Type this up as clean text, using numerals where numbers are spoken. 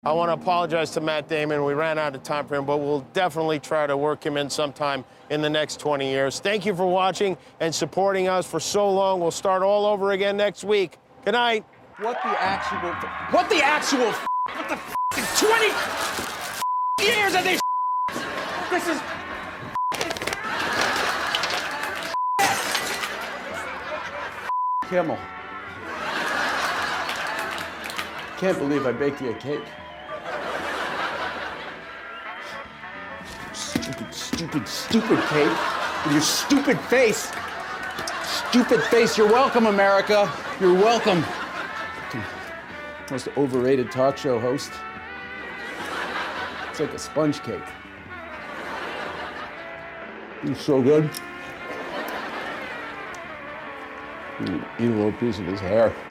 I want to apologize to Matt Damon. We ran out of time for him, but we'll definitely try to work him in sometime in the next 20 years. Thank you for watching and supporting us for so long. We'll start all over again next week. Good night. What the 20 years of this? This is. Kimmel. Can't believe I baked you a cake. Stupid cake with your stupid face. Stupid face. You're welcome, America. You're welcome. Most overrated talk show host. It's like a sponge cake. It's so good. Eat a little piece of his hair.